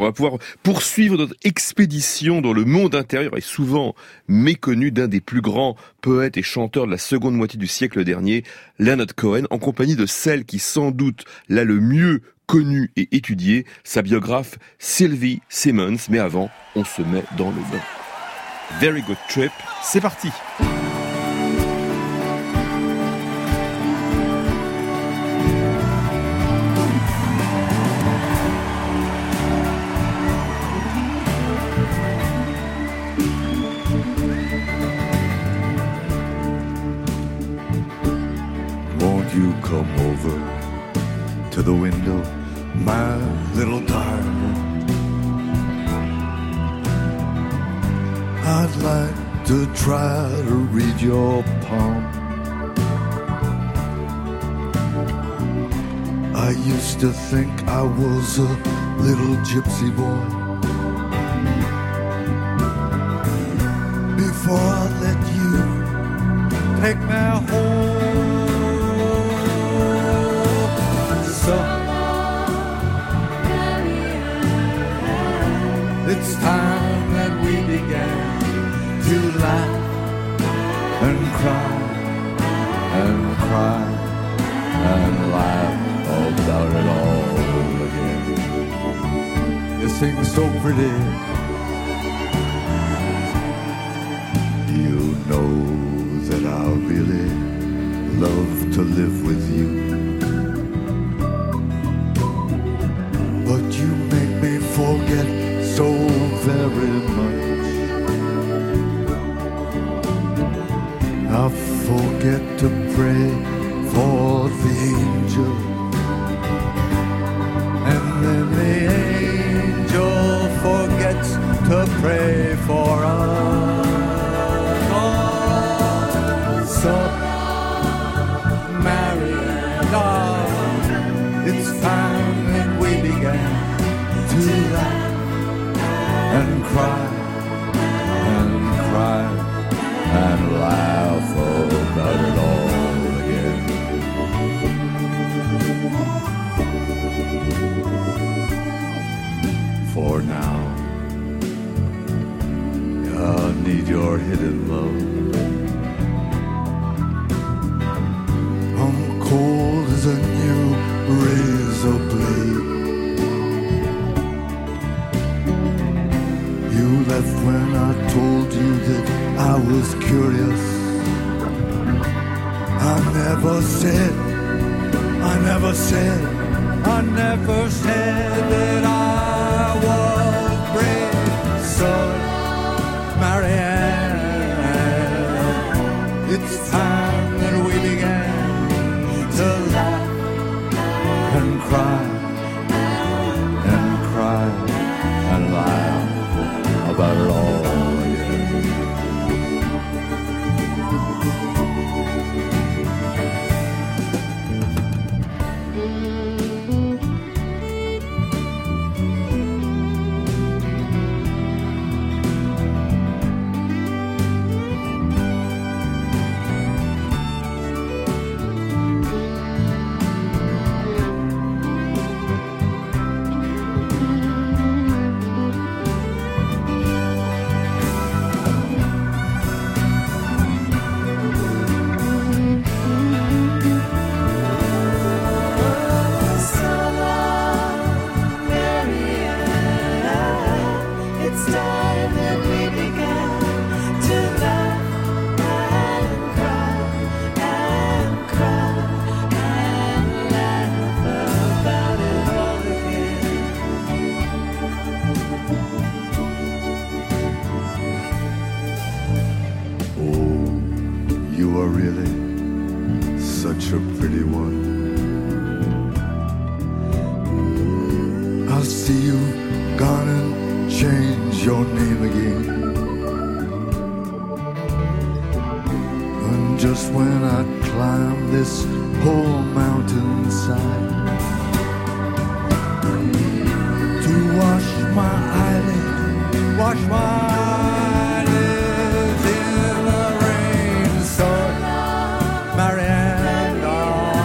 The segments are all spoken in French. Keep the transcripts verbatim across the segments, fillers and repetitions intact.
On va pouvoir poursuivre notre expédition dans le monde intérieur et souvent méconnu d'un des plus grands poètes et chanteurs de la seconde moitié du siècle dernier, Leonard Cohen, en compagnie de celle qui sans doute l'a le mieux connu et étudié, sa biographe Sylvie Simmons. Mais avant, on se met dans le bain. Very Good Trip, c'est parti. You come over to the window, my little darling. I'd like to try to read your palm. I used to think I was a little gypsy boy before I let you take me home. So it's time that we began to laugh and cry and cry and laugh about it all again. You sing so pretty, you know that I really love to live with you. But you make me forget so very much. I forget to pray for the angel, and then the angel forgets to pray for us. Oh, so Mary, darling, it's time that we began to laugh and cry and cry and laugh about it all again. For now, I need your hidden love. I'm cold as a new razor blade. You left when I told you that I was curious. I never said, I never said, I never said that I was brave. So, Marianne, it's time that we began to laugh and cry and cry and laugh about it all again.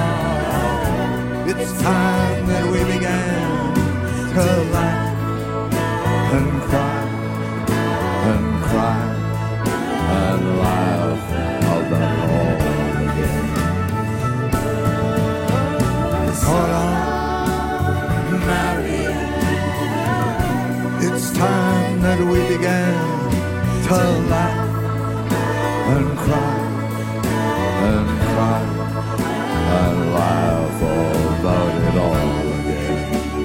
It's time that we began to laugh time that we began to laugh and cry and cry and laugh about it all again.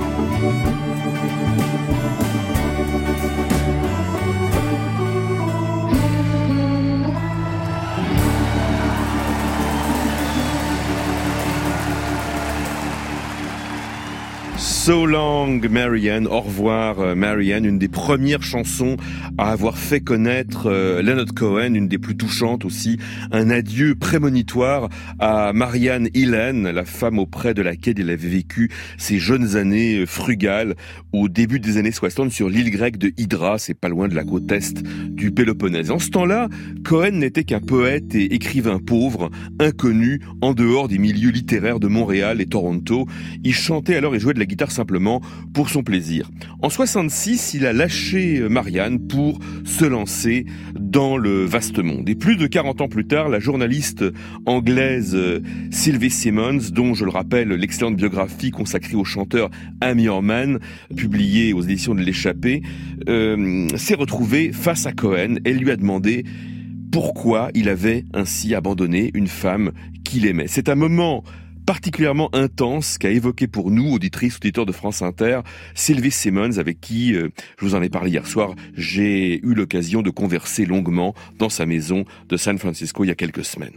So Long, Marianne, au revoir Marianne, une des premières chansons à avoir fait connaître euh, Leonard Cohen, une des plus touchantes aussi, un adieu prémonitoire à Marianne Hillen, la femme auprès de laquelle il avait vécu ses jeunes années frugales au début des années soixante sur l'île grecque de Hydra, c'est pas loin de la côte est du Péloponnèse. En ce temps-là, Cohen n'était qu'un poète et écrivain pauvre, inconnu en dehors des milieux littéraires de Montréal et Toronto. Il chantait alors et jouait de la guitare simplement pour son plaisir. En soixante-six, il a lâché Marianne pour se lancer dans le vaste monde. Et plus de quarante ans plus tard, la journaliste anglaise Sylvie Simmons, dont je le rappelle l'excellente biographie consacrée au chanteur I'm Your Man, publiée aux éditions de l'Échappée, euh, s'est retrouvée face à Cohen. Elle lui a demandé pourquoi il avait ainsi abandonné une femme qu'il aimait. C'est un moment particulièrement intense qu'a évoqué pour nous, auditrices, auditeurs de France Inter, Sylvie Simmons, avec qui, euh, je vous en ai parlé hier soir, j'ai eu l'occasion de converser longuement dans sa maison de San Francisco il y a quelques semaines.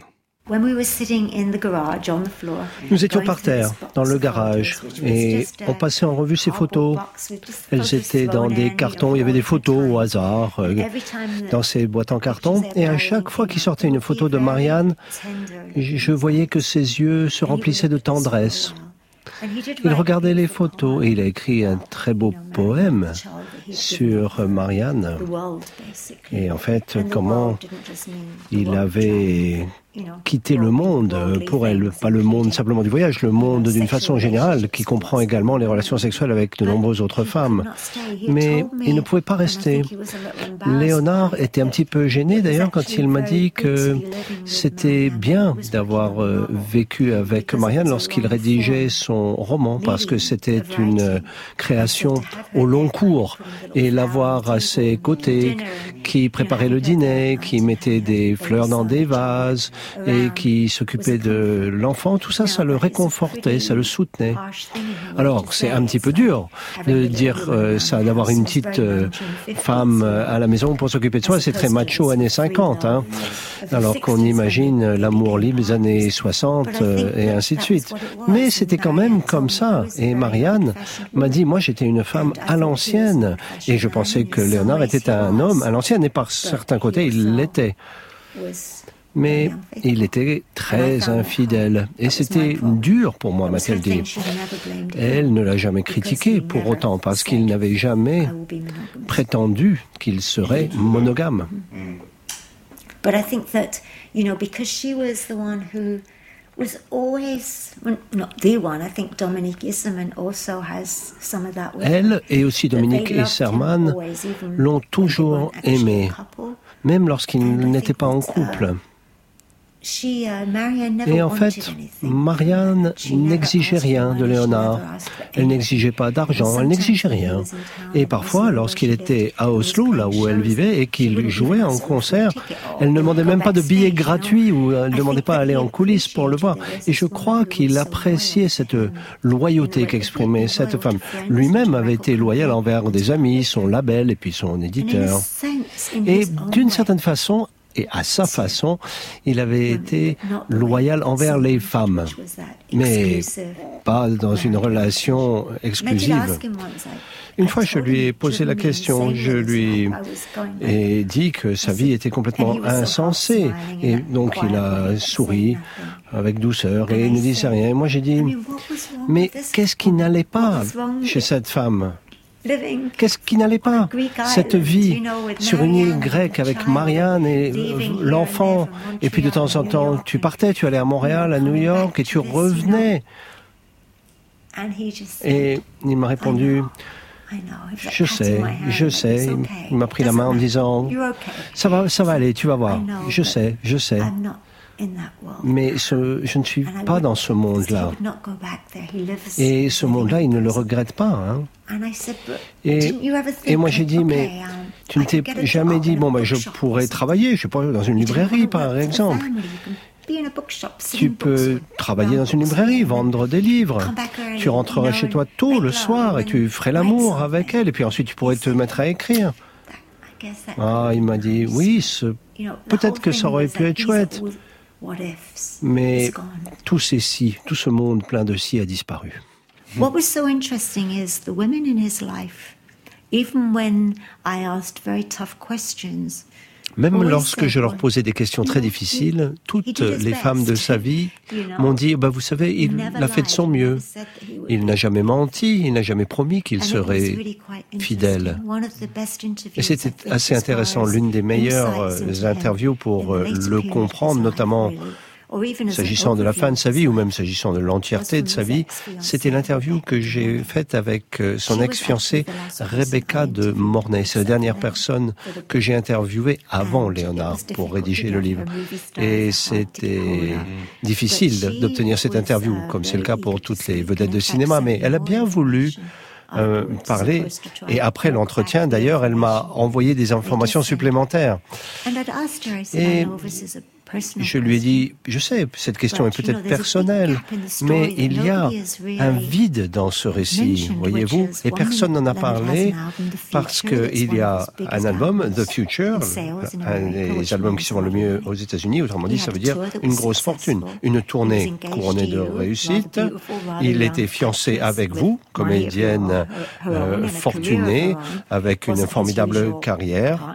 Nous étions par terre, dans le garage, et on passait en revue ces photos. Elles étaient dans des cartons, il y avait des photos au hasard, dans ces boîtes en carton. Et à chaque fois qu'il sortait une photo de Marianne, je voyais que ses yeux se remplissaient de tendresse. Il regardait les photos et il a écrit un très beau poème sur Marianne. Et en fait, comment il avait quitté le monde pour elle, pas le monde simplement du voyage, le monde d'une façon générale, qui comprend également les relations sexuelles avec de nombreuses autres femmes. Mais il ne pouvait pas rester. Léonard était un petit peu gêné d'ailleurs quand il m'a dit que c'était bien d'avoir vécu avec Marianne lorsqu'il rédigeait son roman, parce que c'était une création au long cours, et l'avoir à ses côtés, qui préparait le dîner, qui mettait des fleurs dans des vases et qui s'occupait de l'enfant, tout ça, ça le réconfortait, ça le soutenait. Alors, c'est un petit peu dur de dire euh, ça, d'avoir une petite euh, femme à la maison pour s'occuper de soi, c'est très macho années cinquante, hein, alors qu'on imagine l'amour libre des années soixante euh, et ainsi de suite. Mais c'était quand même comme ça. Et Marianne m'a dit, moi j'étais une femme à l'ancienne, et je pensais que Léonard était un homme à l'ancienne, et par certains côtés il l'était. Mais il était très infidèle. Et c'était dur pour moi, m'a-t-elle dit. Elle ne l'a jamais critiqué pour autant, parce qu'il n'avait jamais prétendu qu'il serait monogame. But I think that, you know, because she was the one who was always, not the one, I think Dominique Isserman also has some of that. Elle et aussi Dominique Isserman l'ont toujours aimé, même lorsqu'ils n'étaient pas en couple. Et en fait, Marianne n'exigeait rien de Léonard. Elle n'exigeait pas d'argent, elle n'exigeait rien. Et parfois, lorsqu'il était à Oslo, là où elle vivait, et qu'il jouait en concert, elle ne demandait même pas de billets gratuits, ou elle ne demandait pas à aller en coulisses pour le voir. Et je crois qu'il appréciait cette loyauté qu'exprimait cette femme. Lui-même avait été loyal envers des amis, son label et puis son éditeur. Et d'une certaine façon, et à sa façon, il avait été loyal envers les femmes, mais pas dans une relation exclusive. Une fois, je lui ai posé la question, je lui ai dit que sa vie était complètement insensée, et donc il a souri avec douceur et il ne disait rien. Et moi, j'ai dit, mais qu'est-ce qui n'allait pas chez cette femme ? Qu'est-ce qui n'allait pas? Cette vie sur une île grecque avec Marianne et l'enfant. Et puis de temps en temps, tu partais, tu allais à Montréal, à New York, et tu revenais. Et il m'a répondu, je sais, je sais. Il m'a pris la main en me disant, ça va, ça va aller, tu vas voir. Je sais, je sais. Mais ce, je ne suis pas dans ce monde-là. Et ce monde-là, il ne le regrette pas. Hein. Et, et moi, j'ai dit, mais tu ne t'es jamais dit, bon, ben, je pourrais travailler, je sais pas, dans une librairie, par exemple. Tu peux travailler dans une librairie, vendre des livres. Tu rentrerais chez toi tôt le soir et tu ferais l'amour avec elle. Et puis ensuite, tu pourrais te mettre à écrire. Ah, il m'a dit, oui, ce... peut-être que ça aurait pu être chouette. Mais tout ces si, tout ce monde plein de si a disparu. What was so interesting is the women in his life, even when I asked very tough questions, même lorsque je leur posais des questions très difficiles, toutes les femmes de sa vie m'ont dit, bah, vous savez, il a fait de son mieux. Il n'a jamais menti, il n'a jamais promis qu'il serait fidèle. Et c'était assez intéressant, l'une des meilleures interviews pour le comprendre, notamment s'agissant de la fin de sa vie ou même s'agissant de l'entièreté de sa vie, c'était l'interview que j'ai faite avec son ex-fiancée Rebecca de Mornay. C'est la dernière personne que j'ai interviewée avant Léonard pour rédiger le livre. Et c'était difficile d'obtenir cette interview, comme c'est le cas pour toutes les vedettes de cinéma, mais elle a bien voulu Euh, parler. Et après l'entretien, d'ailleurs, elle m'a envoyé des informations supplémentaires. Et je lui ai dit, je sais, cette question est peut-être personnelle, mais il y a un vide dans ce récit, voyez-vous, et personne n'en a parlé parce qu'il y a un album, The Future, un des albums qui se vend le mieux aux États-Unis, autrement dit, ça veut dire une grosse fortune, une tournée couronnée de réussite. Il était fiancé avec vous, comédienne euh, fortunée, avec une formidable carrière.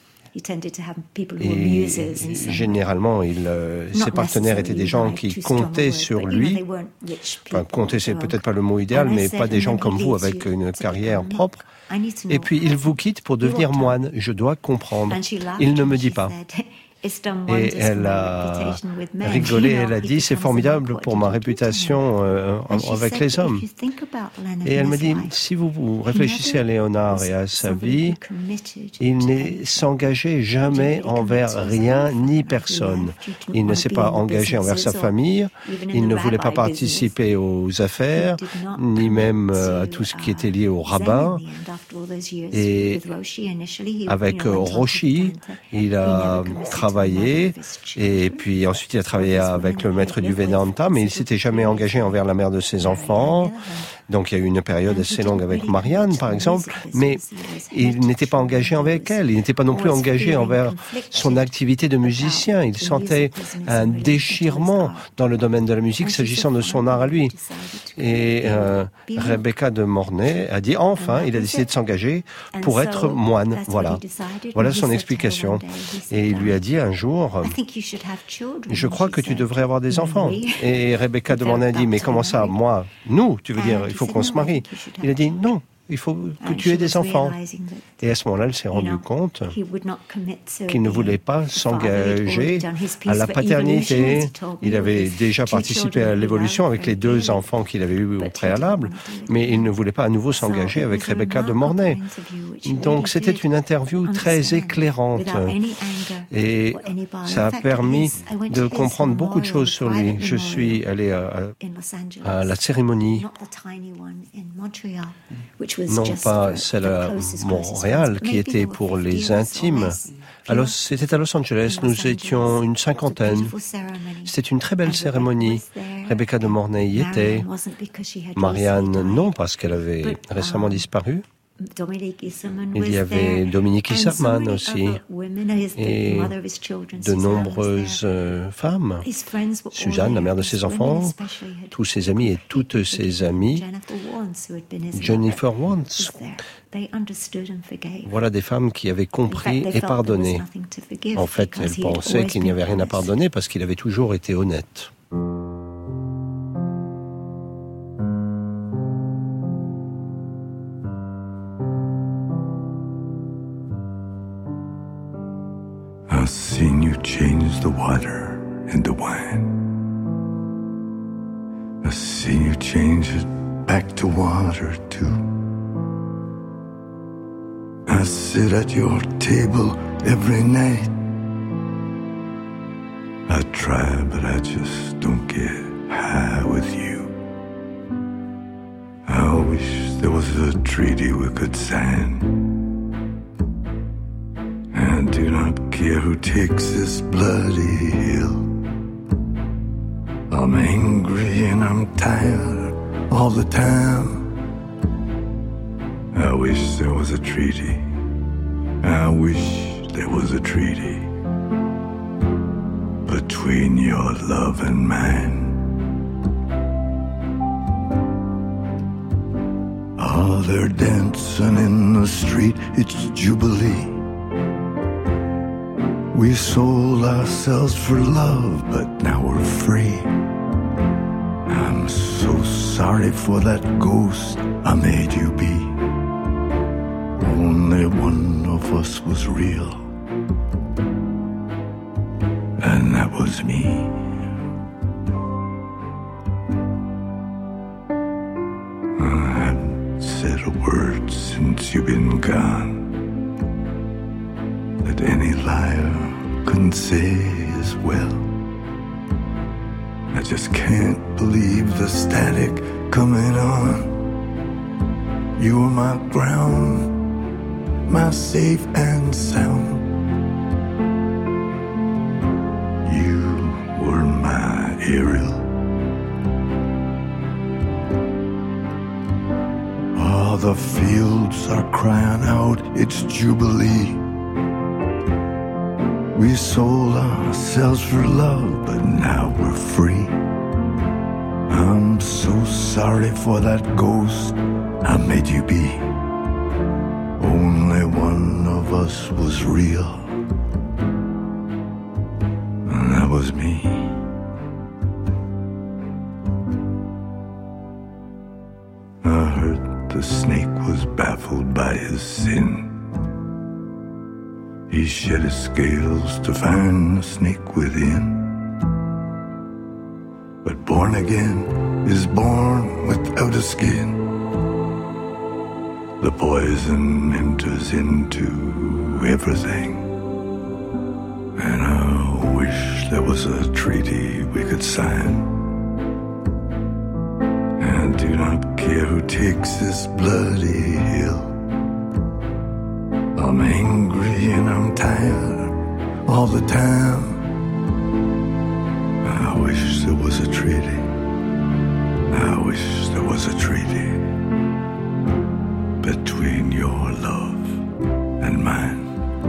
Et généralement, il, euh, ses partenaires étaient des gens qui comptaient sur lui. Enfin, compter, c'est peut-être pas le mot idéal, mais pas des gens comme vous avec une carrière propre. Et puis, il vous quitte pour devenir moine. Je dois comprendre. Il ne me dit pas. Et elle a rigolé, elle a dit, c'est formidable pour ma réputation euh, avec les hommes. Et elle me dit, si vous, vous réfléchissez à Léonard et à sa vie, il ne s'engageait jamais envers rien ni personne. Il ne s'est pas engagé envers sa famille, il ne voulait pas participer aux affaires, ni même à tout ce qui était lié au rabbin. Et avec Roshi, il a travaillé travaillé et puis ensuite il a travaillé avec le maître du Vedanta, mais il s'était jamais engagé envers la mère de ses enfants. Donc il y a eu une période assez longue avec Marianne, par exemple, mais il n'était pas engagé avec elle. Il n'était pas non plus engagé envers son activité de musicien. Il sentait un déchirement dans le domaine de la musique s'agissant de son art à lui. Et euh, Rebecca de Mornay a dit, enfin, il a décidé de s'engager pour être moine. Voilà. Voilà son explication. Et il lui a dit un jour, je crois que tu devrais avoir des enfants. Et Rebecca de Mornay a dit, mais comment ça, moi? Nous, tu veux dire, il faut qu'on se marie. Il a dit, non, il faut que tu aies des enfants. Et à ce moment-là, elle s'est rendue compte qu'il ne voulait pas s'engager à la paternité. Il avait déjà participé à l'évolution avec les deux enfants qu'il avait eus au préalable, mais il ne voulait pas à nouveau s'engager avec Rebecca de Mornay. Donc c'était une interview très éclairante et ça a permis de comprendre beaucoup de choses sur lui. Je suis allé à, à la cérémonie, non pas celle à Montréal, qui était pour les intimes. Alors, c'était à Los Angeles, nous étions une cinquantaine. C'était une très belle cérémonie. Rebecca de Mornay y était. Marianne, non, parce qu'elle avait récemment disparu. Il y avait Dominique Isserman aussi, et de nombreuses euh, femmes. Suzanne, la mère de ses enfants, tous ses amis et toutes ses amies. Jennifer Wantz. Voilà des femmes qui avaient compris et pardonné. En fait, elles pensaient qu'il n'y avait rien à pardonner parce qu'il avait toujours été honnête. I've seen you change the water into wine. I've seen you change it back to water too. I sit at your table every night. I try, but I just don't get high with you. I wish there was a treaty we could sign. I do not care who takes this bloody hill. I'm angry and I'm tired all the time. I wish there was a treaty. I wish there was a treaty between your love and mine. Oh, they're dancing in the street, it's Jubilee. We sold ourselves for love, but now we're free. I'm so sorry for that ghost I made you be. Only one of us was real, and that was me. I haven't said a word since you've been gone that any liar couldn't say as well. I just can't believe the static coming on. You were my ground, my safe and sound. You were my Ariel. Oh, the fields are crying out, it's Jubilee. We sold ourselves for love, but now we're free. I'm so sorry for that ghost I made you be. Only one of us was real, and that was me. I heard the snake was baffled by his sin. He shed his scales to find the snake within. But born again is born without a skin. The poison enters into everything. And I wish there was a treaty we could sign. I do not care who takes this bloody hill. I'm angry and I'm tired all the time. I wish there was a treaty. I wish there was a treaty between your love and mine.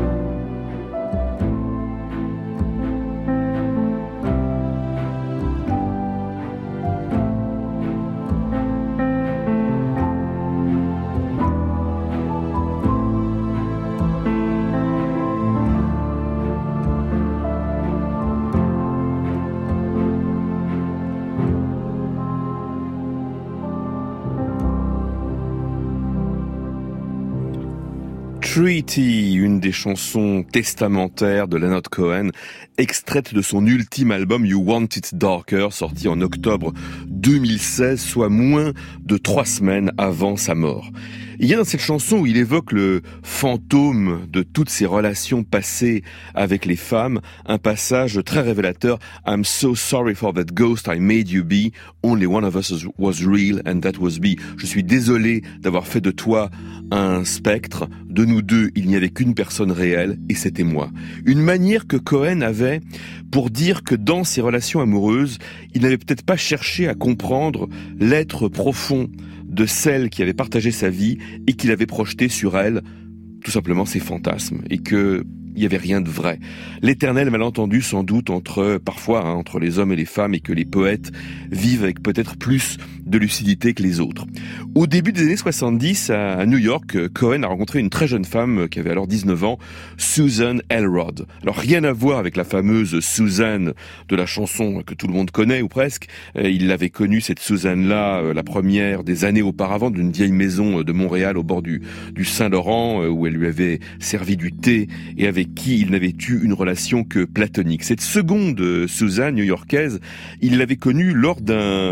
Treaty, une des chansons testamentaires de Leonard Cohen, extraite de son ultime album You Want It Darker, sorti en octobre deux mille seize, soit moins de trois semaines avant sa mort. Il y a dans cette chanson où il évoque le fantôme de toutes ses relations passées avec les femmes, un passage très révélateur. I'm so sorry for that ghost I made you be. Only one of us was real and that was me. Je suis désolé d'avoir fait de toi un spectre. De nous deux, il n'y avait qu'une personne réelle et c'était moi. Une manière que Cohen avait pour dire que dans ses relations amoureuses, il n'avait peut-être pas cherché à comprendre l'être profond de celle qui avait partagé sa vie et qu'il avait projeté sur elle tout simplement ses fantasmes et que il n'y avait rien de vrai. L'éternel malentendu sans doute entre, parfois, hein, entre les hommes et les femmes et que les poètes vivent avec peut-être plus de lucidité que les autres. Au début des années soixante-dix, à New York, Cohen a rencontré une très jeune femme qui avait alors dix-neuf ans, Susan Elrod. Alors rien à voir avec la fameuse Susan de la chanson que tout le monde connaît ou presque. Il l'avait connue, cette Susan-là, la première des années auparavant, d'une vieille maison de Montréal au bord du, du Saint-Laurent, où elle lui avait servi du thé et avec qui il n'avait eu une relation que platonique. Cette seconde Susan new-yorkaise, il l'avait connue lors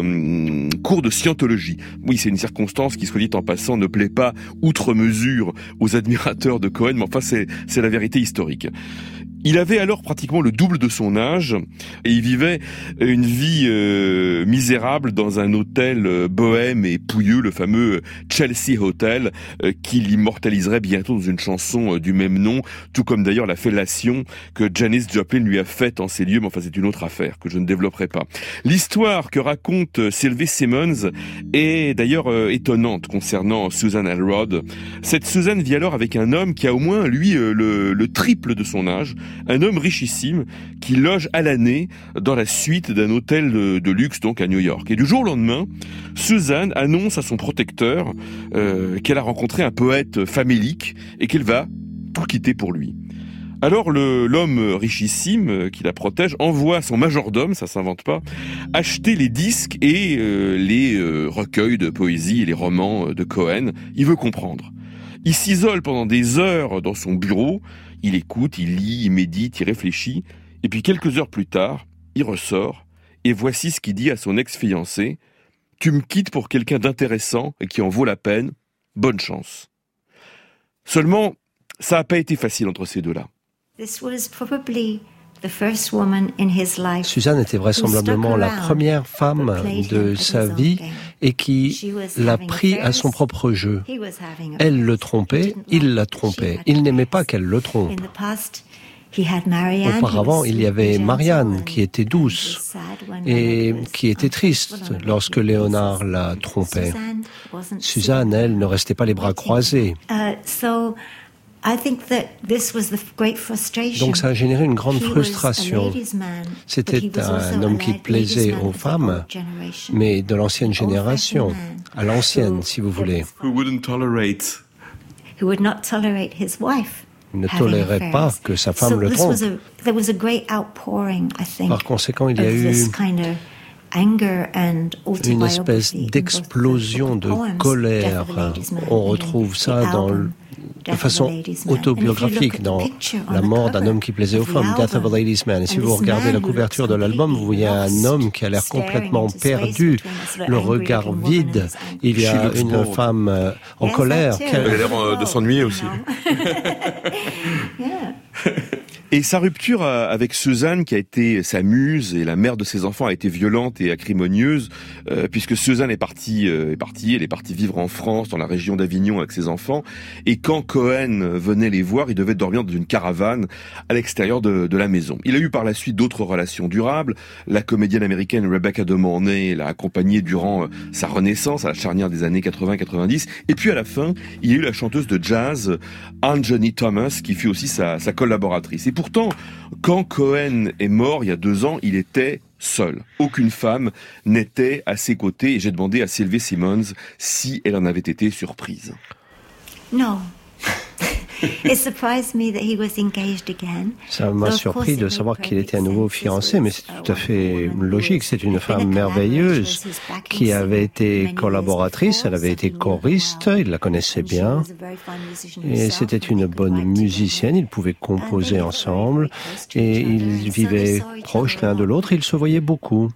d'un cours de scientologie. Oui, c'est une circonstance qui, soit dit en passant, ne plaît pas outre mesure aux admirateurs de Cohen, mais enfin c'est, c'est la vérité historique. Il avait alors pratiquement le double de son âge et il vivait une vie euh, misérable dans un hôtel euh, bohème et pouilleux, le fameux Chelsea Hotel, euh, qui l'immortaliserait bientôt dans une chanson euh, du même nom, tout comme d'ailleurs la fellation que Janis Joplin lui a faite en ces lieux, mais enfin c'est une autre affaire que je ne développerai pas. L'histoire que raconte Sylvie Simmons est d'ailleurs euh, étonnante concernant Susan Elrod. Cette Susan vit alors avec un homme qui a au moins, lui, euh, le, le triple de son âge, un homme richissime qui loge à l'année dans la suite d'un hôtel de, de luxe donc à New York. Et du jour au lendemain, Suzanne annonce à son protecteur euh, qu'elle a rencontré un poète famélique et qu'elle va tout quitter pour lui. Alors le, l'homme richissime qui la protège envoie son majordome, ça s'invente pas, acheter les disques et euh, les euh, recueils de poésie et les romans de Cohen. Il veut comprendre. Il s'isole pendant des heures dans son bureau, il écoute, il lit, il médite, il réfléchit, et puis quelques heures plus tard, il ressort, et voici ce qu'il dit à son ex-fiancé: « Tu me quittes pour quelqu'un d'intéressant et qui en vaut la peine, bonne chance. » Seulement, ça n'a pas été facile entre ces deux-là. Suzanne était vraisemblablement la première femme de sa vie et qui l'a pris à son propre jeu. Elle le trompait, il la trompait. Il n'aimait pas qu'elle le trompe. Auparavant, il y avait Marianne qui était douce et qui était triste lorsque Léonard la trompait. Suzanne, elle, ne restait pas les bras croisés. Donc ça a généré une grande frustration. C'était un homme qui plaisait aux femmes, mais de l'ancienne génération, à l'ancienne, si vous voulez. Il ne tolérait pas que sa femme le trompe. Par conséquent, il y a eu une espèce d'explosion de colère. On retrouve ça dans le de façon autobiographique dans La mort d'un homme qui plaisait aux femmes, Death of a Ladies' Man. Et si vous regardez la couverture de l'album, vous voyez un homme qui a l'air complètement perdu, le regard vide. Il y a une femme en colère. Elle a l'air de s'ennuyer aussi. Et sa rupture avec Suzanne, qui a été sa muse et la mère de ses enfants, a été violente et acrimonieuse, euh, puisque Suzanne est partie, euh, est partie, elle est partie vivre en France, dans la région d'Avignon, avec ses enfants. Et quand Cohen venait les voir, il devait dormir dans une caravane à l'extérieur de, de la maison. Il a eu par la suite d'autres relations durables. La comédienne américaine Rebecca De Mornay l'a accompagné durant euh, sa renaissance, à la charnière des années quatre-vingts quatre-vingt-dix. Et puis à la fin, il y a eu la chanteuse de jazz Anjani Thomas, qui fut aussi sa, sa collaboratrice. Et pourtant, quand Cohen est mort il y a deux ans, il était seul. Aucune femme n'était à ses côtés et j'ai demandé à Sylvie Simmons si elle en avait été surprise. Non. Ça m'a surpris de savoir qu'il était à nouveau fiancé, mais c'est tout à fait logique. C'est une femme merveilleuse qui avait été collaboratrice, elle avait été choriste, il la connaissait bien, et c'était une bonne musicienne, ils pouvaient composer ensemble, et ils vivaient proches l'un de l'autre, ils se voyaient beaucoup.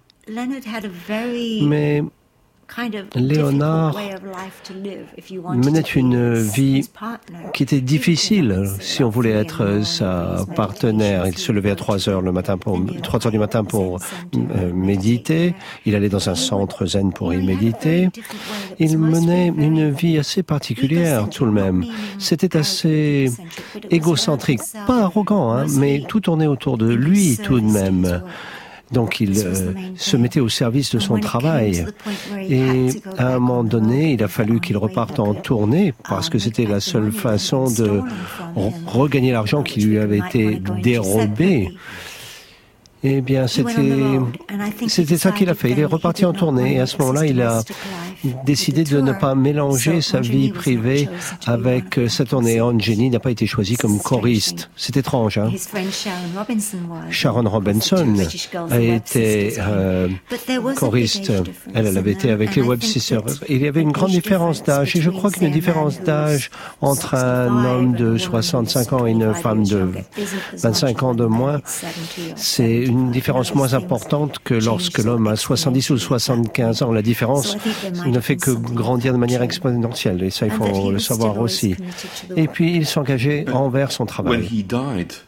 Mais Léonard menait une vie qui était difficile si on voulait être sa partenaire. Il se levait à trois heures le matin pour trois heures du matin pour euh, méditer. Il allait dans un centre zen pour y méditer. Il menait une vie assez particulière tout de même. C'était assez égocentrique, pas arrogant, hein, mais tout tournait autour de lui tout de même. Donc il euh, se mettait au service de son travail. Et à un moment donné, il a fallu qu'il reparte en tournée parce que c'était la seule façon de regagner l'argent qui lui avait été dérobé. Eh bien, c'était, c'était ça qu'il a fait. Il est reparti en tournée et à ce moment-là, il a décidé de ne pas mélanger sa vie privée avec sa tournée. Anjani n'a pas été choisie comme choriste. C'est étrange, hein? Sharon Robinson a été euh, choriste. Elle, elle avait été avec les Webb Sisters. Il y avait une grande différence d'âge et je crois qu'une différence d'âge entre un homme de soixante-cinq ans et une femme de vingt-cinq ans de moins, c'est une différence moins importante que lorsque l'homme a soixante-dix ou soixante-quinze ans. La différence ne fait que grandir de manière exponentielle et ça, il faut le savoir aussi. Et puis, il s'engageait envers son travail.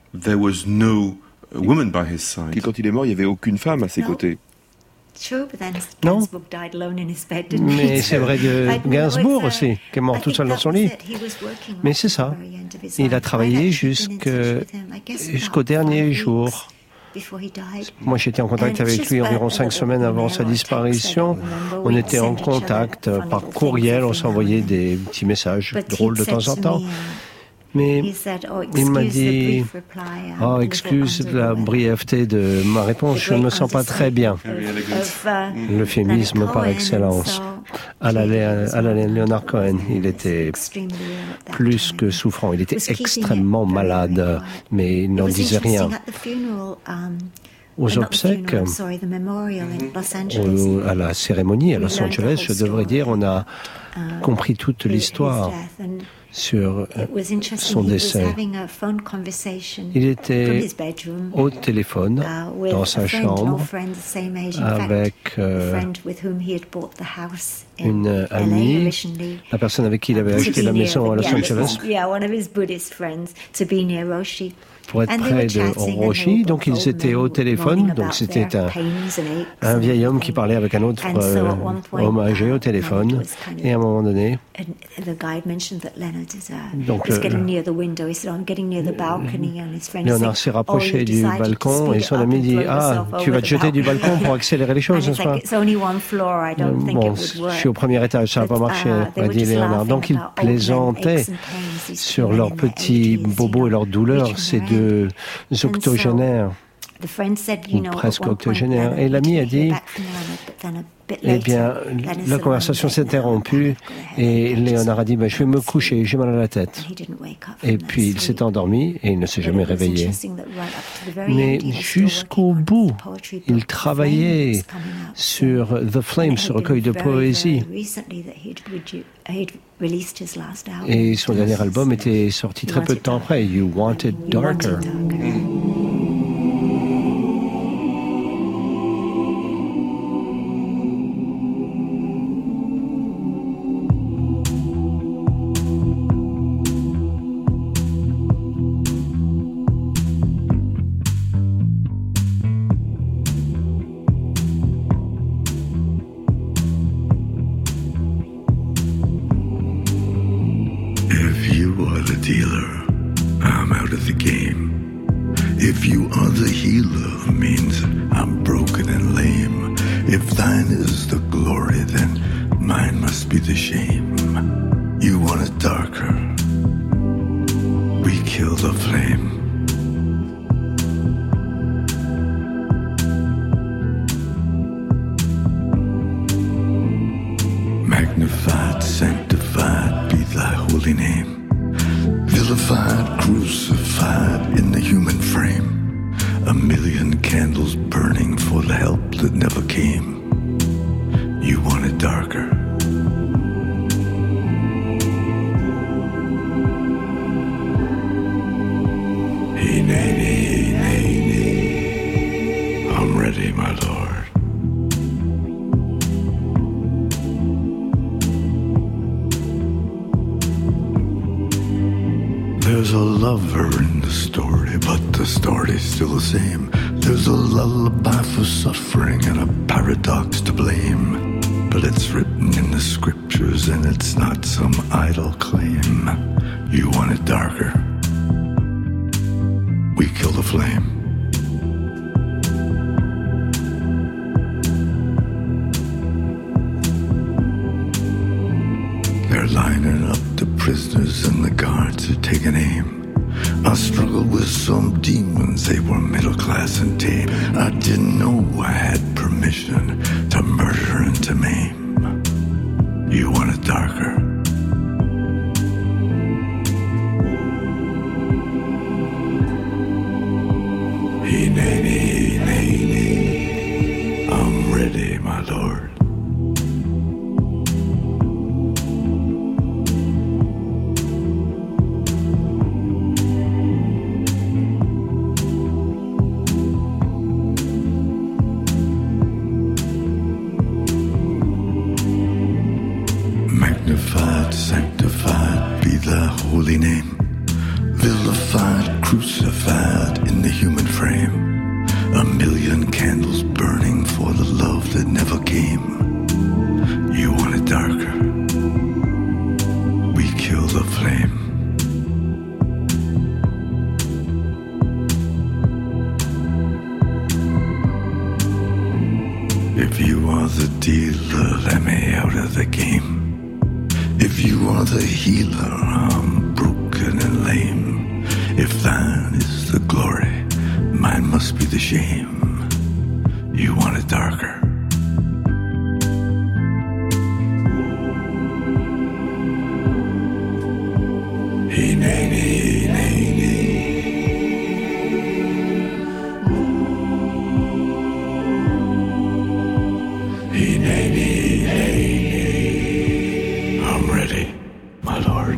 there was no woman by his side. Et quand il est mort, il n'y avait aucune femme à ses No. côtés. Non, mais c'est vrai de Gainsbourg aussi, qui est mort tout seul dans son lit. Mais c'est ça, il a travaillé jusque, jusqu'au dernier jour. Moi, j'étais en contact avec lui environ cinq semaines avant sa disparition. On était en contact par courriel, on s'envoyait des petits messages drôles de temps en temps. Mais il m'a dit « Oh, excuse la brièveté de ma réponse, je ne me sens pas très bien. » L'euphémisme par excellence. À la, à la Leonard Cohen, il était plus que souffrant. Il était extrêmement malade, mais il n'en disait rien. Aux obsèques, au, à la cérémonie à Los Angeles, je devrais dire, on a compris toute l'histoire sur son décès. Il était au téléphone dans sa chambre avec euh, une amie, la personne avec qui il avait acheté la maison à Los Angeles, pour être près de Roshi. Donc ils étaient au téléphone, donc c'était un, un vieil homme qui parlait avec un autre euh, homme âgé au téléphone. Et à un moment donné, donc le, Léonard s'est rapproché du balcon et son ami dit « Ah, tu vas te jeter du balcon pour accélérer les choses, n'est-ce pas ?» Bon, je suis au premier étage, ça n'a pas marché, a dit Léonard. Donc ils plaisantaient sur leurs petits bobos et leurs douleurs, ces deux octogénaires, ou presque octogénaires. Et l'ami a dit, eh bien, la conversation s'est interrompue et Léonard a dit, ben, je vais me coucher, j'ai mal à la tête. Et puis il s'est endormi et il ne s'est jamais réveillé. Mais jusqu'au bout, il travaillait sur The Flame, ce recueil de poésie. Et son dernier album était sorti très peu de temps après, You Wanted Darker. Magnified, sanctified be thy holy name. Vilified, crucified in the human frame. A million candles burning for the help that never came. You want it darker. Hey, nay, nay, nay, nay. I'm ready, my lord. There's a lover in the story, but the story's still the same. There's a lullaby for suffering and a paradox to blame. But it's written in the scriptures and it's not some idle claim. You want it darker? We kill the flame. They're lining up the prisoners and the guards are taking aim. I struggled with some demons, they were middle class and tame. I didn't know I had permission to murder and to maim. You want it darker? Hey, nay, nay, nay, nay. I'm ready, my lord. Magnified, sanctified be thy holy name. Vilified, crucified in the human frame. A million candles burning for the love that never came. You want it darker, we kill the flame. If you are the dealer, let me out of the game. If you are the healer, I'm broken and lame. If thine is the glory, mine must be the shame. You want it darker. He nay nay nay nay. He nay nay nay nay. I'm ready, my lord.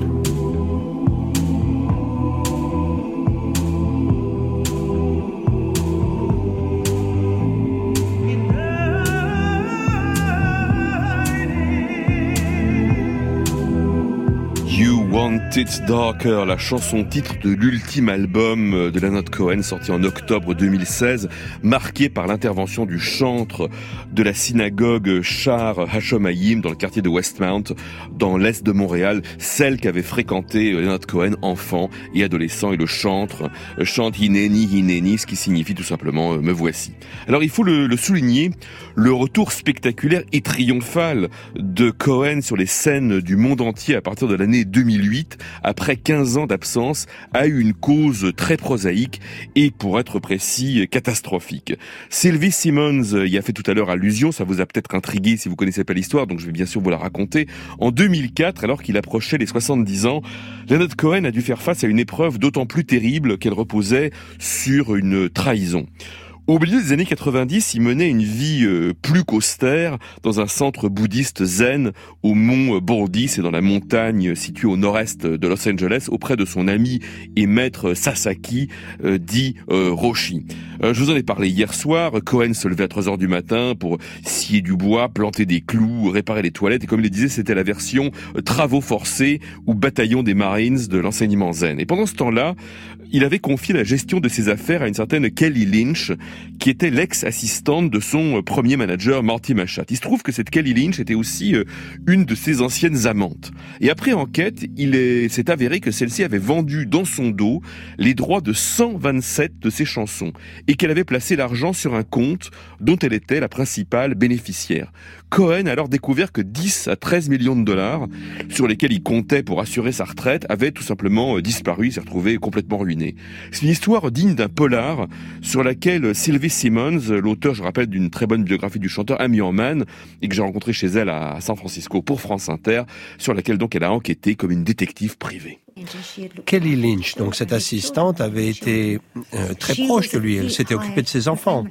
Want It Darker, la chanson titre de l'ultime album de Leonard Cohen sorti en octobre deux mille seize, marqué par l'intervention du chantre de la synagogue Shar Hashomayim dans le quartier de Westmount, dans l'est de Montréal, celle qu'avait fréquenté Leonard Cohen enfant et adolescent, et le chantre chante Hineni Hineni, ce qui signifie tout simplement me voici. Alors il faut le, le souligner, le retour spectaculaire et triomphal de Cohen sur les scènes du monde entier à partir de l'année deux mille huit, après quinze ans d'absence, a eu une cause très prosaïque et, pour être précis, catastrophique. Sylvie Simmons y a fait tout à l'heure allusion, ça vous a peut-être intrigué si vous connaissez pas l'histoire, donc je vais bien sûr vous la raconter. En deux mille quatre, alors qu'il approchait les soixante-dix ans, Leonard Cohen a dû faire face à une épreuve d'autant plus terrible qu'elle reposait sur une trahison. Au milieu des années quatre-vingt-dix, il menait une vie euh, plus qu'austère dans un centre bouddhiste zen au mont Bordi, c'est dans la montagne située au nord-est de Los Angeles, auprès de son ami et maître Sasaki, euh, dit euh, Roshi. Euh, je vous en ai parlé hier soir. Cohen se levait à trois heures du matin pour scier du bois, planter des clous, réparer les toilettes, et comme il le disait, c'était la version euh, travaux forcés ou bataillon des Marines de l'enseignement zen. Et pendant ce temps-là, il avait confié la gestion de ses affaires à une certaine Kelly Lynch, qui était l'ex-assistante de son premier manager, Marty Machat. Il se trouve que cette Kelly Lynch était aussi une de ses anciennes amantes. Et après enquête, il est, s'est avéré que celle-ci avait vendu dans son dos les droits de cent vingt-sept de ses chansons et qu'elle avait placé l'argent sur un compte dont elle était la principale bénéficiaire. Cohen a alors découvert que dix à treize millions de dollars, sur lesquels il comptait pour assurer sa retraite, avaient tout simplement disparu. Il s'est retrouvé complètement ruiné. C'est une histoire digne d'un polar sur laquelle Sylvie Simmons, l'auteur, je rappelle, d'une très bonne biographie du chanteur, a mis en manne et que j'ai rencontré chez elle à San Francisco pour France Inter, sur laquelle donc elle a enquêté comme une détective privée. Kelly Lynch, donc cette assistante, avait été euh, très proche de lui. Elle s'était occupée de ses enfants.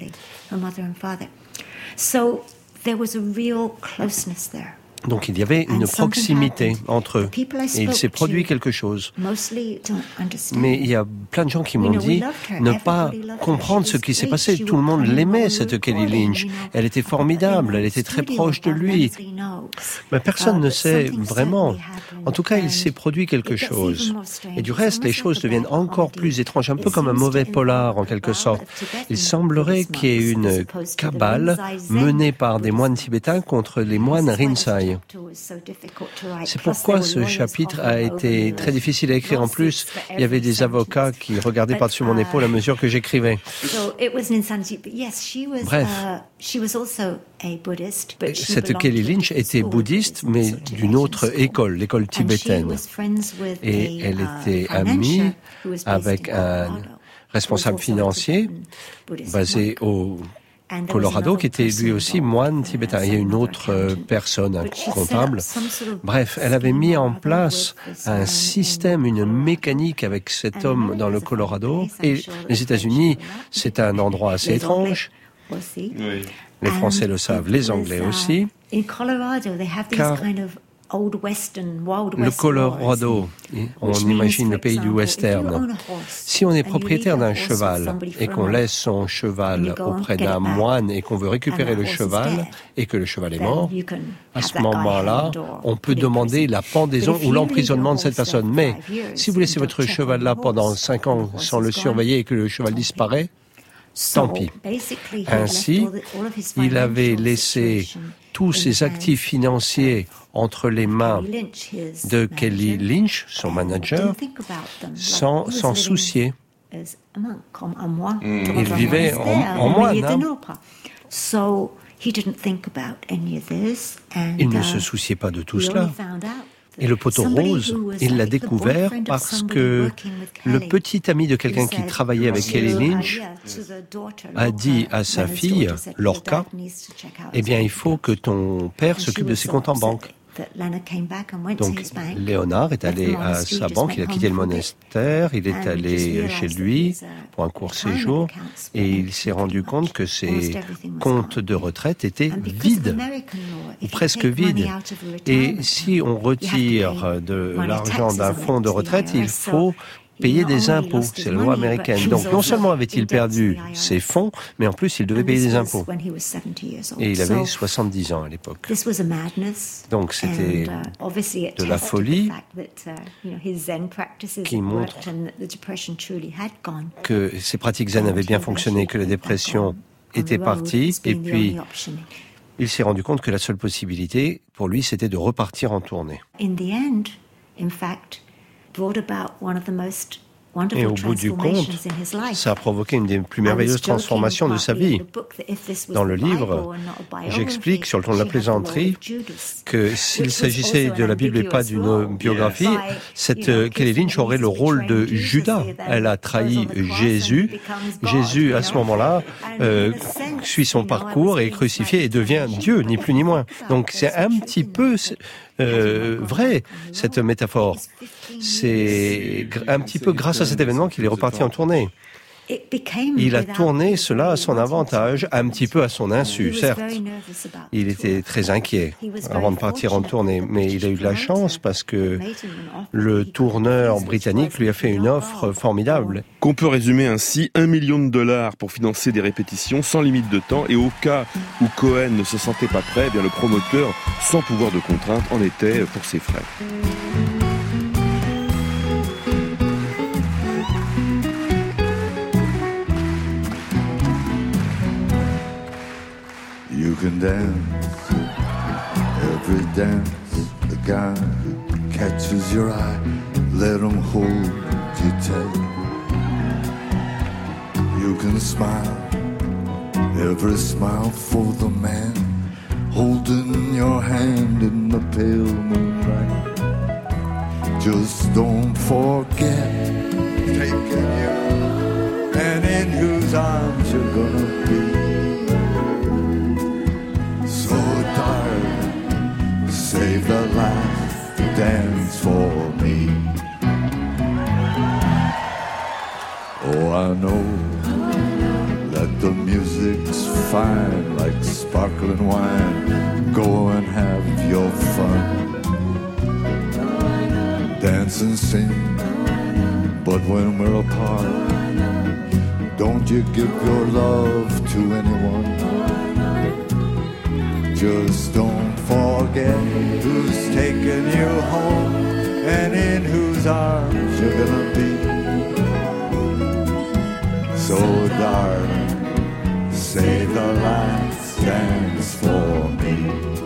Donc il y avait une proximité entre eux et il s'est produit quelque chose. Mais il y a plein de gens qui m'ont dit ne pas comprendre ce qui s'est passé. Tout le monde l'aimait, cette Kelly Lynch. Elle était formidable, elle était très proche de lui. Mais personne ne sait vraiment. En tout cas, il s'est produit quelque chose. Et du reste, les choses deviennent encore plus étranges, un peu comme un mauvais polar en quelque sorte. Il semblerait qu'il y ait une cabale menée par des moines tibétains contre les moines Rinzai. C'est pourquoi ce chapitre a été très difficile à écrire. En plus, il y avait des avocats qui regardaient par-dessus mon épaule à mesure que j'écrivais. Bref, cette Kelly Lynch était bouddhiste, mais d'une autre école, l'école tibétaine. Et elle était amie avec un responsable financier basé au Colorado, qui était lui aussi moine tibétain. Il y a une autre personne, un comptable. Bref, elle avait mis en place un système, une mécanique avec cet homme dans le Colorado. Et les États-Unis, c'est un endroit assez étrange. Les Français le savent, les Anglais aussi. Car Le Colorado, on imagine le pays du western. Si on est propriétaire d'un cheval et qu'on laisse son cheval auprès d'un moine et qu'on veut récupérer le cheval et que le cheval est mort, à ce moment-là, on peut demander la pendaison ou l'emprisonnement de cette personne. Mais si vous laissez votre cheval là pendant cinq ans sans le surveiller et que le cheval disparaît, tant pis. Ainsi, il avait laissé tous ses actifs financiers entre les mains de Kelly Lynch, son manager, sans s'en soucier. Il vivait en, en moine. Hein. Il ne se souciait pas de tout cela. Et le poteau rose, il l'a découvert parce que le petit ami de quelqu'un qui travaillait avec Kelly Lynch a dit à sa fille, Lorca, « Eh bien, il faut que ton père s'occupe de ses comptes en banque. » Donc, Léonard est allé à sa banque, il a quitté le monastère, il est allé chez lui pour un court séjour et il s'est rendu compte que ses comptes de retraite étaient vides, ou presque vides. Et si on retire de l'argent d'un fonds de retraite, il faut payer des impôts, c'est la loi américaine. Donc non seulement avait-il perdu ses fonds, mais en plus il devait payer des impôts. Et il avait soixante-dix ans à l'époque. Donc c'était de la folie qui montre que ses pratiques zen avaient bien fonctionné, que la dépression était partie, et puis il s'est rendu compte que la seule possibilité pour lui c'était de repartir en tournée. Et au bout du compte, ça a provoqué une des plus merveilleuses transformations de sa vie. Dans le livre, j'explique sur le ton de la plaisanterie que s'il s'agissait de la Bible et pas d'une biographie, cette Kelly Lynch aurait le rôle de Judas. Elle a trahi Jésus. Jésus, à ce moment-là, euh, suit son parcours et est crucifié et devient Dieu, ni plus ni moins. Donc c'est un petit peu... Euh, vrai, cette métaphore. C'est un petit peu grâce à cet événement qu'il est reparti en tournée. Il a tourné cela à son avantage, un petit peu à son insu, certes. Il était très inquiet avant de partir en tournée, mais il a eu de la chance parce que le tourneur britannique lui a fait une offre formidable. Qu'on peut résumer ainsi, un million de dollars pour financer des répétitions sans limite de temps, et au cas où Cohen ne se sentait pas prêt, eh bien le promoteur, sans pouvoir de contrainte, en était pour ses frais. You can dance, every dance, the guy who catches your eye, let him hold you tight. You can smile, every smile for the man, holding your hand in the pale moonlight. Just don't forget, taking you, and in whose arms you're gonna be. Save the last dance for me. Oh, I know that the music's fine, like sparkling wine. Go and have your fun, dance and sing. But when we're apart, don't you give your love to anyone. Just don't forget who's taking you home and in whose arms you're gonna be. So darling, save the last dance for me.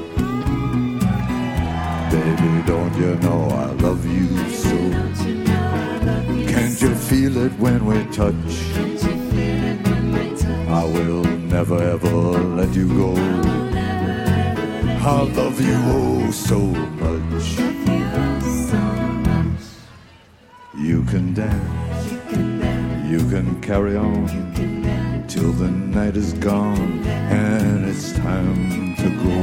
Baby, don't you know I love you so? Can't you feel it when we touch? I will never ever let you go. I love you oh so much. You can dance, you can carry on till the night is gone and it's time to go.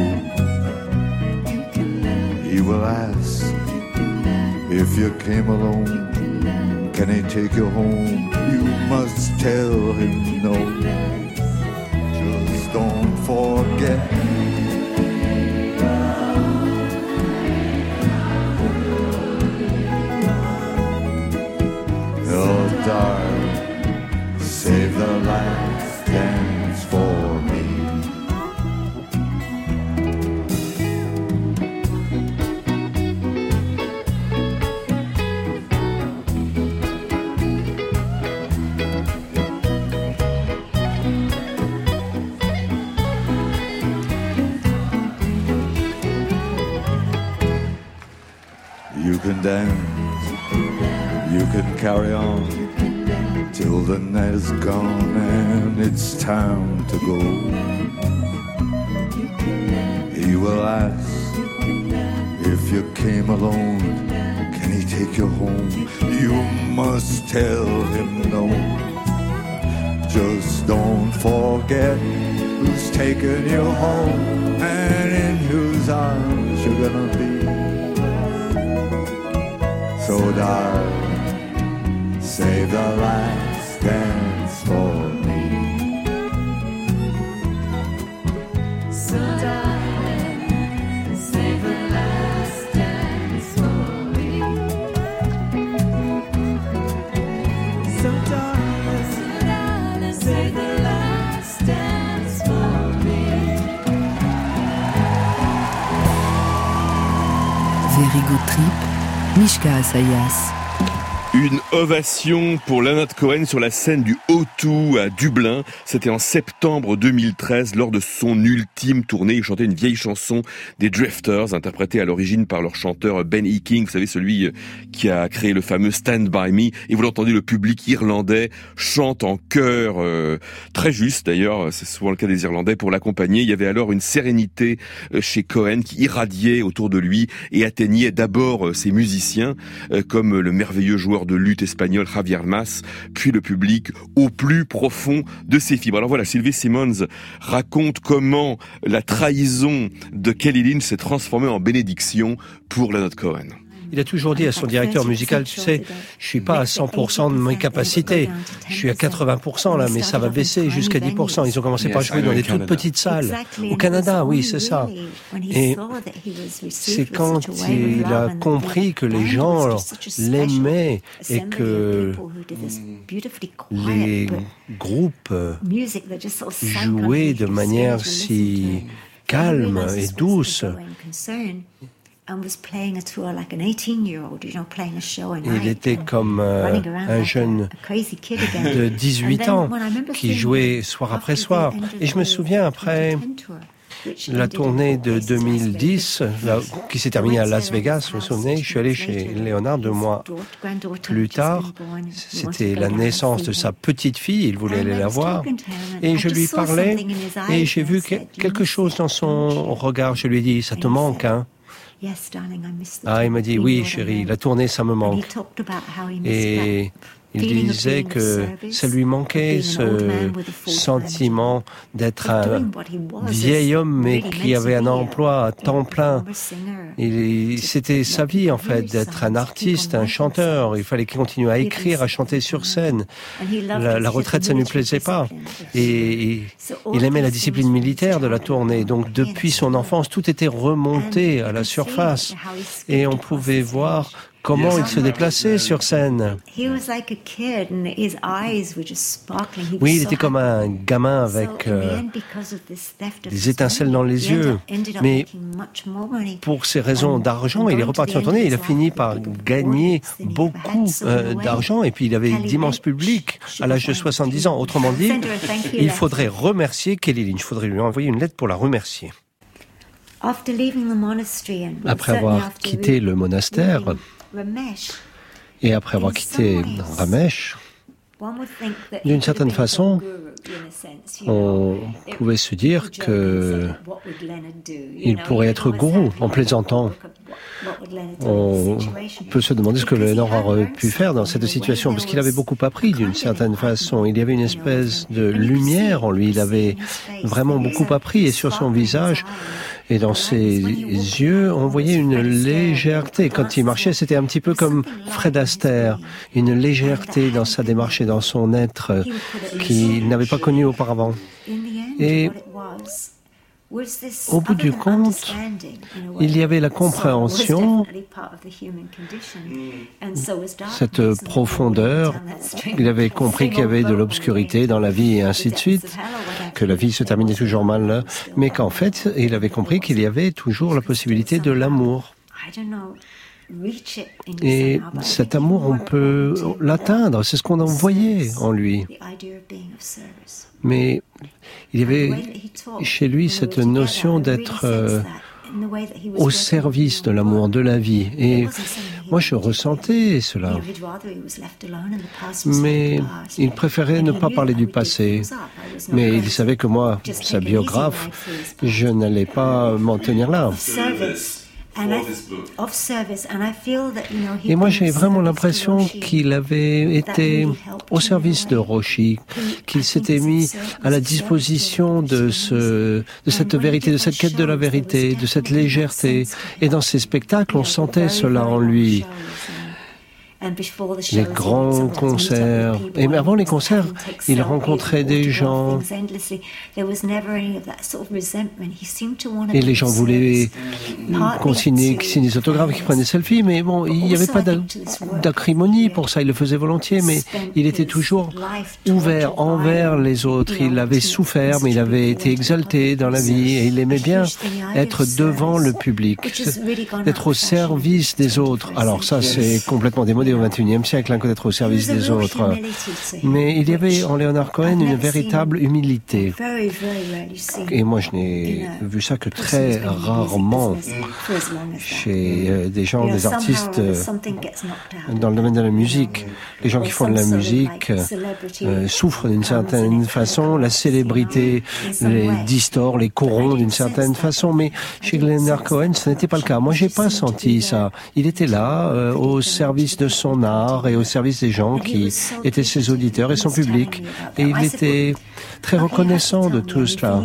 He will ask if you came alone, can he take you home? You must tell him no. Just don't forget darling, save the last dance for me. You can dance, you can carry on till the night is gone and it's time to go. He will ask if you came alone, can he take you home? You must tell him no. Just don't forget who's taking you home and in whose arms you're gonna be. So darling, save the last dance for me. So darling, save the last dance for me. So darling, so darling, save the last dance for me. Very Good Trip, Mishka Assayas. Une ovation pour Leonard Cohen sur la scène du O deux à Dublin. C'était en septembre deux mille treize, lors de son ultime tournée. Il chantait une vieille chanson des Drifters, interprétée à l'origine par leur chanteur Ben E. King, vous savez, celui qui a créé le fameux Stand By Me. Et vous l'entendez, le public irlandais chante en chœur, euh, très juste d'ailleurs, c'est souvent le cas des Irlandais, pour l'accompagner. Il y avait alors une sérénité chez Cohen qui irradiait autour de lui et atteignait d'abord ses musiciens, comme le merveilleux joueur de lutte espagnol Javier Mas, puis le public au plus profond de ses fibres. Alors voilà, Sylvie Simmons raconte comment la trahison de Kelly Lynch s'est transformée en bénédiction pour Leonard Cohen. Il a toujours dit à son directeur musical, tu sais, je suis pas à cent pour cent de mes capacités. Je suis à quatre-vingts pour cent là, mais ça va baisser jusqu'à dix pour cent. Ils ont commencé par jouer dans des toutes petites salles. Au Canada, oui, c'est ça. Et c'est quand il a compris que les gens l'aimaient et que les groupes jouaient de manière si calme et douce. Il était comme euh, un jeune de dix-huit ans qui jouait soir après soir. Et je me souviens après la tournée de deux mille dix, là, qui s'est terminée à Las Vegas, vous vous souvenez, je suis allé chez Léonard deux mois plus tard. C'était la naissance de sa petite fille, il voulait aller la voir. Et je lui parlais et j'ai vu quelque chose dans son regard. Je lui ai dit, ça te manque, hein? Ah, il m'a dit, oui, chérie, la tournée, ça me manque. Et il disait que ça lui manquait ce sentiment d'être un vieil homme, mais qui avait un emploi à temps plein. Et c'était sa vie, en fait, d'être un artiste, un chanteur. Il fallait qu'il continue à écrire, à chanter sur scène. La, la retraite, ça ne lui plaisait pas. Et il aimait la discipline militaire de la tournée. Donc, depuis son enfance, tout était remonté à la surface. Et on pouvait voir comment il se déplaçait sur scène. Oui, il était comme un gamin avec euh, des étincelles dans les yeux. Mais pour ces raisons d'argent, il est reparti en tournée. Il a fini par gagner beaucoup euh, d'argent. Et puis il avait d'immenses publics à l'âge de soixante-dix ans. Autrement dit, il faudrait remercier Kelly Lynch. Il faudrait lui envoyer une lettre pour la remercier. Après avoir quitté le monastère, et après avoir quitté Ramesh, d'une certaine façon, on pouvait se dire que il pourrait être gourou en plaisantant. On peut se demander ce que Leonard aurait pu faire dans cette situation, parce qu'il avait beaucoup appris d'une certaine façon. Il y avait une espèce de lumière en lui, il avait vraiment beaucoup appris, et sur son visage et dans ses yeux, on voyait une légèreté. Quand il marchait, c'était un petit peu comme Fred Astaire, une légèreté dans sa démarche et dans son être qu'il n'avait pas connu auparavant. Et Au bout du compte, il y avait la compréhension, cette profondeur. Il avait compris qu'il y avait de l'obscurité dans la vie et ainsi de suite, que la vie se terminait toujours mal, mais qu'en fait, il avait compris qu'il y avait toujours la possibilité de l'amour. Et cet amour, on peut l'atteindre, c'est ce qu'on en voyait en lui. Mais il y avait chez lui cette notion d'être euh, au service de l'amour, de la vie. Et moi, je ressentais cela. Mais il préférait ne pas parler du passé. Mais il savait que moi, sa biographe, je n'allais pas m'en tenir là. Et moi, j'ai vraiment l'impression qu'il avait été au service de Roshi, qu'il s'était mis à la disposition de, ce, de cette vérité, de cette quête de la vérité, de cette légèreté. Et dans ses spectacles, on sentait cela en lui. Les grands concerts. Et avant les concerts, il rencontrait des gens. Et les gens voulaient consigner, signer des autographes, qui prenaient des selfies. Mais bon, il n'y avait pas d'acrimonie pour ça. Il le faisait volontiers, mais il était toujours ouvert envers les autres. Il avait souffert, mais il avait été exalté dans la vie. Et il aimait bien être devant le public, être au service des autres. Alors ça, c'est complètement démodé au vingt et unième siècle, hein, que d'être au service des autres. Mais il y avait en Leonard Cohen une véritable humilité. Et moi, je n'ai vu ça que très rarement chez euh, des gens, des artistes euh, dans le domaine de la musique. Les gens qui font de la musique euh, souffrent d'une certaine façon. La célébrité les distord, les corrompt d'une certaine façon. Mais chez Leonard Cohen, ce n'était pas le cas. Moi, j'ai pas senti ça. Il était là, euh, au service de son art et au service des gens qui étaient ses auditeurs et son public. Et il était très reconnaissant de tout cela.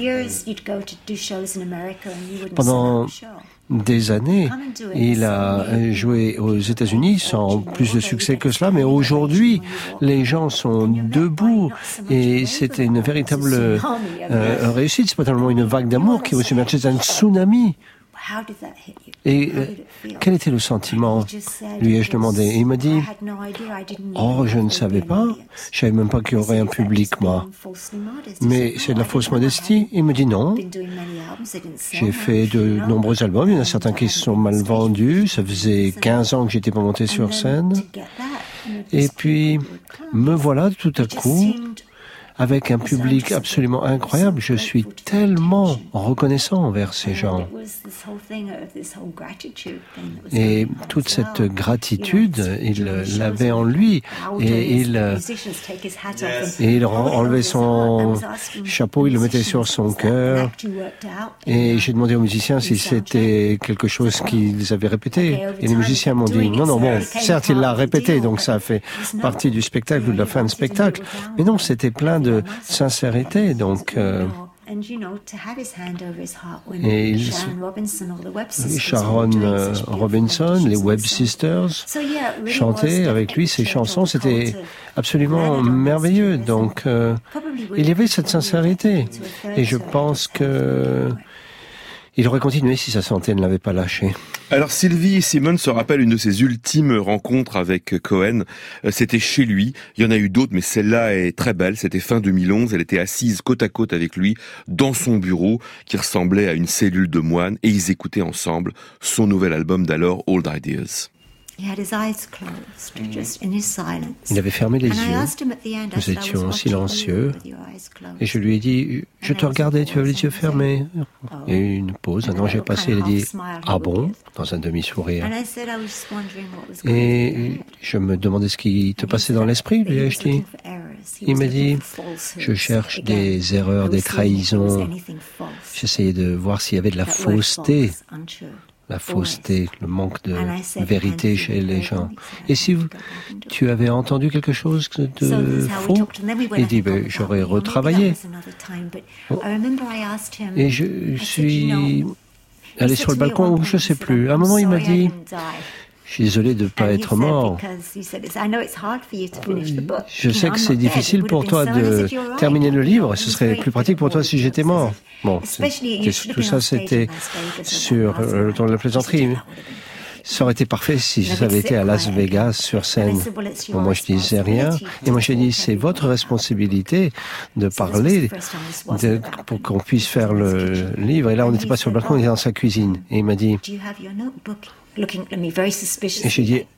Pendant des années, il a joué aux États-Unis sans plus de succès que cela, mais aujourd'hui, les gens sont debout et c'était une véritable euh, réussite. C'est pas tellement une vague d'amour qui vous submerge, c'est un tsunami. Et euh, quel était le sentiment, lui ai-je demandé. Et il m'a dit, oh, je ne savais pas, je savais même pas qu'il y aurait un public, moi. Mais c'est de la fausse modestie. Il me dit non. J'ai fait de nombreux albums, il y en a certains qui se sont mal vendus, ça faisait quinze ans que j'étais pas monté sur scène. Et puis, me voilà tout à coup avec un public absolument incroyable. Je suis tellement reconnaissant envers ces gens. Et toute cette gratitude, il l'avait en lui. Et il, et il enlevait son chapeau, il le mettait sur son cœur. Et j'ai demandé aux musiciens si c'était quelque chose qu'ils avaient répété. Et les musiciens m'ont dit, non, non, bon, certes, il l'a répété, donc ça fait partie du spectacle ou de la fin de spectacle. Mais non, c'était plein de de sincérité, donc euh, et il, Sharon euh, Robinson, les Webb Sisters chantaient avec lui ses chansons, c'était absolument merveilleux. Donc euh, il y avait cette sincérité et je pense que il aurait continué si sa santé ne l'avait pas lâché. Alors Sylvie Simmons se rappelle une de ses ultimes rencontres avec Cohen. C'était chez lui. Il y en a eu d'autres, mais celle-là est très belle. C'était fin deux mille onze. Elle était assise côte à côte avec lui dans son bureau qui ressemblait à une cellule de moine et ils écoutaient ensemble son nouvel album d'alors, Old Ideas. Il avait fermé les yeux. Nous étions silencieux. Et je lui ai dit, je te regardais, tu avais les yeux fermés. Et une pause. Un an j'ai passé, il a dit, ah bon? Dans un demi-sourire. Et je me demandais ce qui te passait dans l'esprit, lui ai-je dit. Il m'a dit, je cherche des erreurs, des trahisons. J'essayais de voir s'il y avait de la fausseté. La fausseté, le manque de vérité chez les gens. Et si vous, tu avais entendu quelque chose de faux, il dit, ben, j'aurais retravaillé. Et je suis allé sur le balcon, ou je sais plus. À un moment, il m'a dit, Je suis désolé de ne pas être mort. Je sais que c'est difficile pour toi de terminer le livre. Ce serait plus pratique pour toi si j'étais mort. Bon, tout ça, c'était sur le ton de la plaisanterie. Ça aurait été parfait si ça avait été à Las Vegas sur scène. Bon, moi, je disais rien. Et moi, j'ai dit, c'est votre responsabilité de parler de, pour qu'on puisse faire le livre. Et là, on n'était pas sur le balcon, on était dans sa cuisine. Et il m'a dit, et j'ai dit,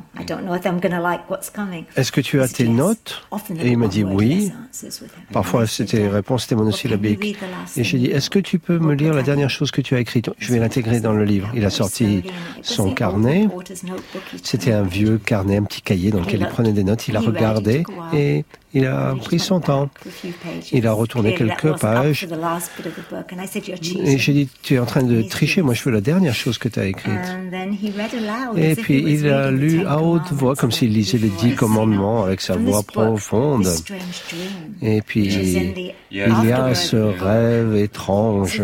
est-ce que tu as tes notes? Et il m'a dit oui. Parfois, c'était réponse étaient monosyllabiques. Et j'ai dit, est-ce que tu peux me lire la dernière chose que tu as écrite? Je vais l'intégrer dans le livre. Il a sorti son carnet. C'était un vieux carnet, un petit cahier dans lequel il prenait des notes. Il a regardé et il a pris son temps. Il a retourné quelques pages. Et j'ai dit, tu es en train de tricher. Moi, je veux la dernière chose que tu as écrite. Et puis, il a lu à haute voix, comme s'il lisait les dix commandements avec sa voix profonde. Et puis, il y a ce rêve étrange.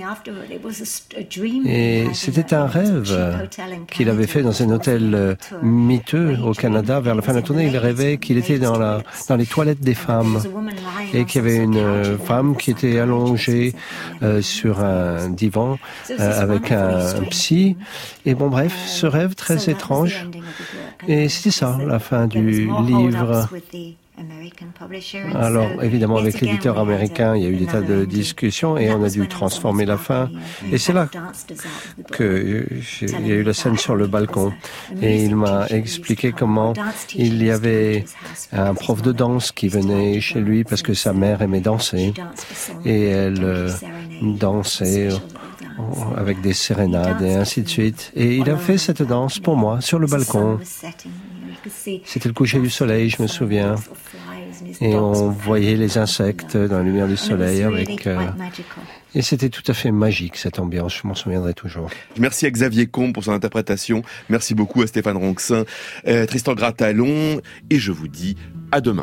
Et c'était un rêve qu'il avait fait dans un hôtel miteux au Canada. Vers la fin de la tournée, il rêvait qu'il était dans, la, dans les toilettes des femmes et qu'il y avait une femme qui était allongée euh, sur un divan euh, avec un, un psy. Et bon, bref, ce rêve très étrange. Et c'était ça, la fin du livre. Alors, évidemment, avec l'éditeur américain, il y a eu des tas de discussions et on a dû transformer la fin. Et c'est là qu'il y a eu la scène sur le balcon. Et il m'a expliqué comment il y avait un prof de danse qui venait chez lui parce que sa mère aimait danser. Et elle euh, dansait avec des sérénades et ainsi de suite. Et il a fait cette danse pour moi sur le balcon. C'était le coucher du soleil, je me souviens. Et on voyait les insectes dans la lumière du soleil avec... Euh, et c'était tout à fait magique, cette ambiance. Je m'en souviendrai toujours. Merci à Xavier Combes pour son interprétation. Merci beaucoup à Stéphane Ronxin, euh, Tristan Gratalon. Et je vous dis à demain.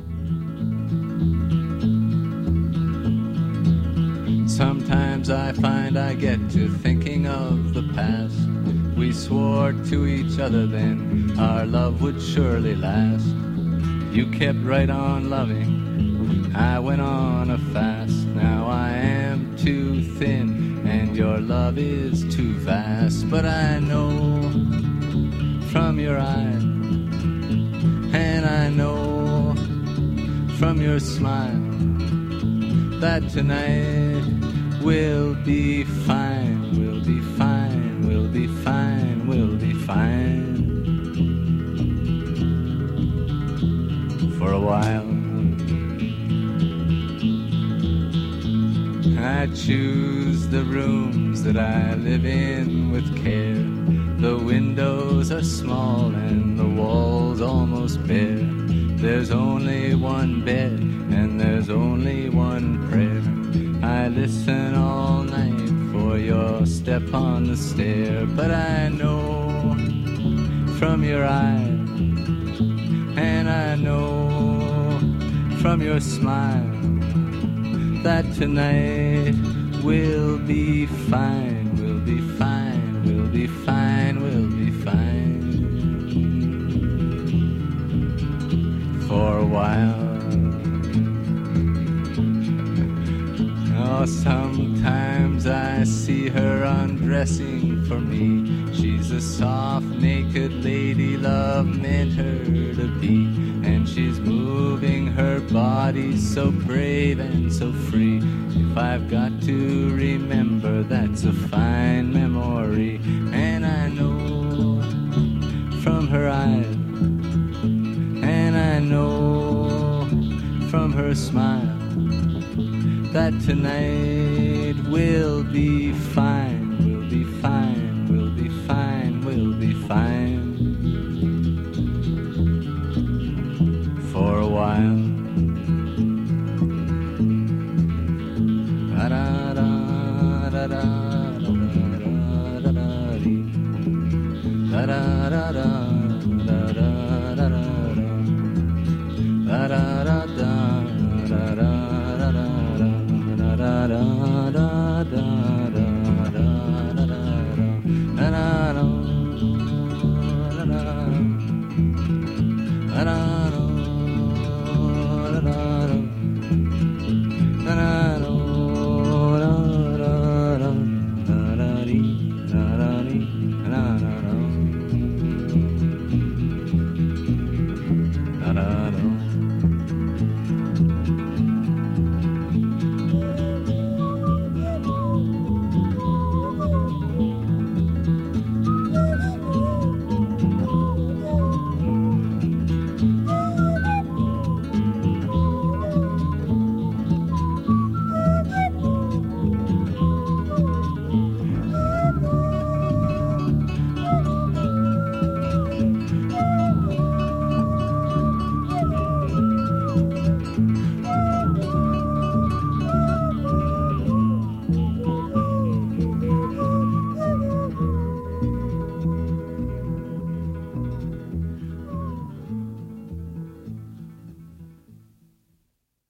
Sometimes I find I get to thinking of the past. We swore to each other then our love would surely last. You kept right on loving, I went on a fast. Now I am too thin and your love is too vast. But I know from your eyes, and I know from your smile, that tonight we'll be fine, we'll be fine, we'll be fine, we'll be fine. For a while I choose the rooms that I live in with care. The windows are small and the walls almost bare. There's only one bed and there's only one prayer. I listen all night for your step on the stair. But I know from your eyes, and I know from your smile, that tonight we'll be fine, we'll be fine, we'll be fine, we'll be fine. For a while. Oh, sometimes I see her undressing for me. She's a soft, naked lady love meant her to be. And she's moving her body so brave and so free. If I've got to remember, that's a fine memory. And I know from her eyes, and I know from her smile, that tonight we'll be fine, we'll be fine, we'll be fine, we'll be fine. For a while. da, da.